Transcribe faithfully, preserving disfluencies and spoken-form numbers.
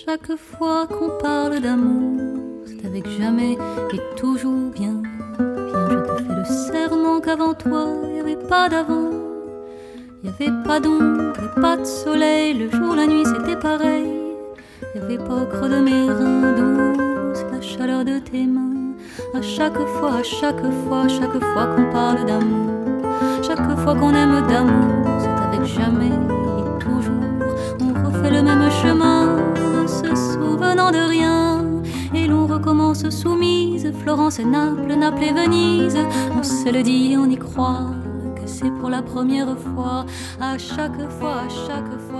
Chaque fois qu'on parle d'amour, c'est avec jamais et toujours bien. Viens, je te fais le serment qu'avant toi, y avait pas d'avant. Y avait pas d'ombre et pas de soleil, le jour, la nuit, c'était pareil. Y avait pas au creux de mes reins douce la chaleur de tes mains. À chaque fois, à chaque fois, à chaque fois qu'on parle d'amour, chaque fois qu'on aime d'amour, c'est avec jamais et toujours. On refait le même chemin, ne se souvenant de rien, et l'on recommence soumise. Florence et Naples, Naples et Venise. On se le dit et on y croit, que c'est pour la première fois. À chaque fois, à chaque fois